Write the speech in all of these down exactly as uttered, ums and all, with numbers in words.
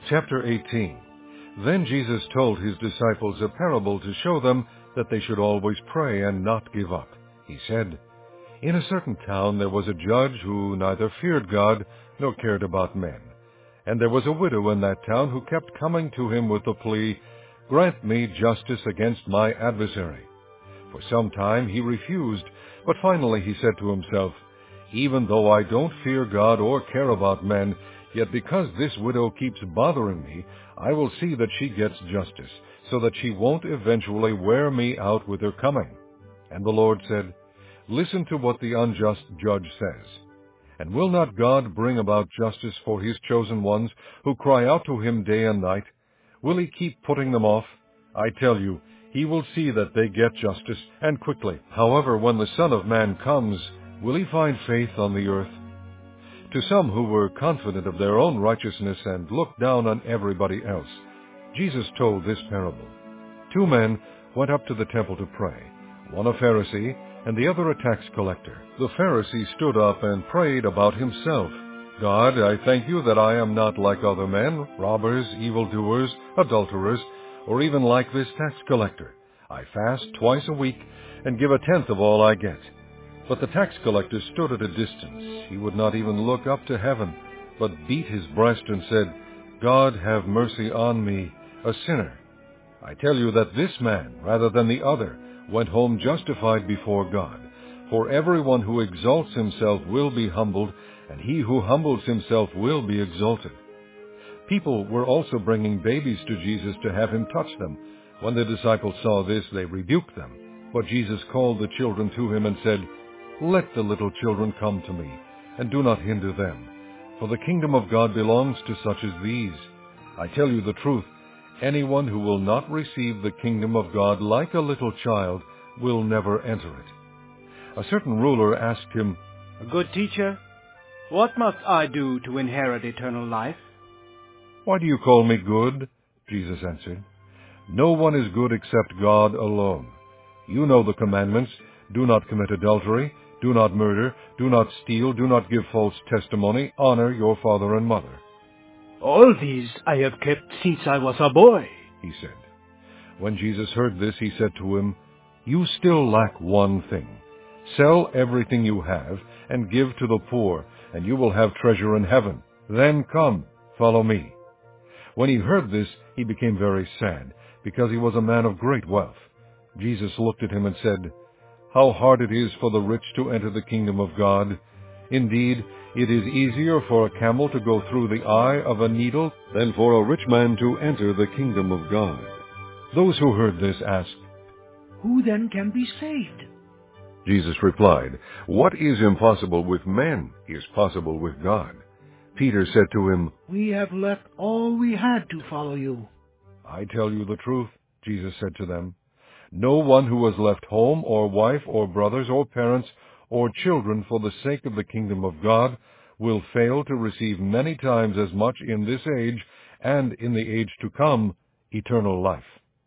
Chapter eighteen. Then Jesus told his disciples a parable to show them that they should always pray and not give up. He said, In a certain town there was a judge who neither feared God nor cared about men. And there was a widow in that town who kept coming to him with the plea, Grant me justice against my adversary. For some time he refused, but finally he said to himself, Even though I don't fear God or care about men, yet because this widow keeps bothering me, I will see that she gets justice, so that she won't eventually wear me out with her coming. And the Lord said, Listen to what the unjust judge says. And will not God bring about justice for his chosen ones, who cry out to him day and night? Will he keep putting them off? I tell you, he will see that they get justice, and quickly. However, when the Son of Man comes, will he find faith on the earth? To some who were confident of their own righteousness and looked down on everybody else, Jesus told this parable. Two men went up to the temple to pray, one a Pharisee and the other a tax collector. The Pharisee stood up and prayed about himself. God, I thank you that I am not like other men, robbers, evildoers, adulterers, or even like this tax collector. I fast twice a week and give a tenth of all I get. But the tax collector stood at a distance. He would not even look up to heaven, but beat his breast and said, God, have mercy on me, a sinner. I tell you that this man, rather than the other, went home justified before God. For everyone who exalts himself will be humbled, and he who humbles himself will be exalted. People were also bringing babies to Jesus to have him touch them. When the disciples saw this, they rebuked them. But Jesus called the children to him and said, Let the little children come to me, and do not hinder them, for the kingdom of God belongs to such as these. I tell you the truth, anyone who will not receive the kingdom of God like a little child will never enter it. A certain ruler asked him, Good teacher, what must I do to inherit eternal life? Why do you call me good? Jesus answered. No one is good except God alone. You know the commandments. Do not commit adultery. Do not murder. Do not steal. Do not give false testimony. Honor your father and mother. All these I have kept since I was a boy, he said. When Jesus heard this, he said to him, You still lack one thing. Sell everything you have and give to the poor, and you will have treasure in heaven. Then come, follow me. When he heard this, he became very sad, because he was a man of great wealth. Jesus looked at him and said, How hard it is for the rich to enter the kingdom of God. Indeed, it is easier for a camel to go through the eye of a needle than for a rich man to enter the kingdom of God. Those who heard this asked, Who then can be saved? Jesus replied, What is impossible with men is possible with God. Peter said to him, We have left all we had to follow you. I tell you the truth, Jesus said to them. No one who has left home or wife or brothers or parents or children for the sake of the kingdom of God will fail to receive many times as much in this age and in the age to come eternal life.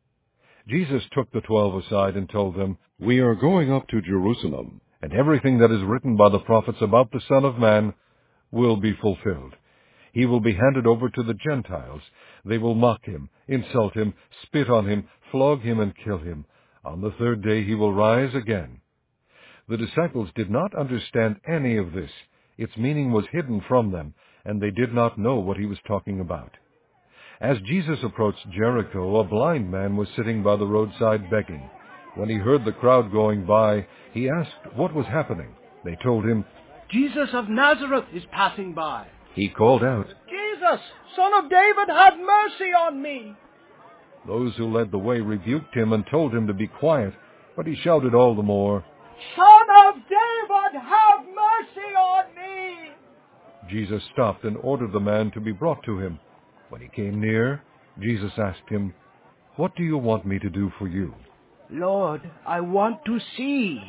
Jesus took the twelve aside and told them, We are going up to Jerusalem, and everything that is written by the prophets about the Son of Man will be fulfilled. He will be handed over to the Gentiles. They will mock him, insult him, spit on him, flog him, and kill him. On the third day he will rise again. The disciples did not understand any of this. Its meaning was hidden from them, and they did not know what he was talking about. As Jesus approached Jericho, a blind man was sitting by the roadside begging. When he heard the crowd going by, he asked what was happening. They told him, Jesus of Nazareth is passing by. He called out, Jesus, Son of David, have mercy on me. Those who led the way rebuked him and told him to be quiet, but he shouted all the more, Son of David, have mercy on me. Jesus stopped and ordered the man to be brought to him. When he came near, Jesus asked him, What do you want me to do for you? Lord, I want to see.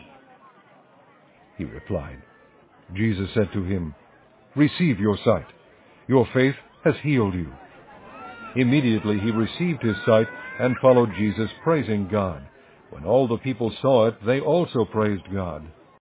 He replied. Jesus said to him, Receive your sight. Your faith has healed you. Immediately he received his sight and followed Jesus, praising God. When all the people saw it, they also praised God.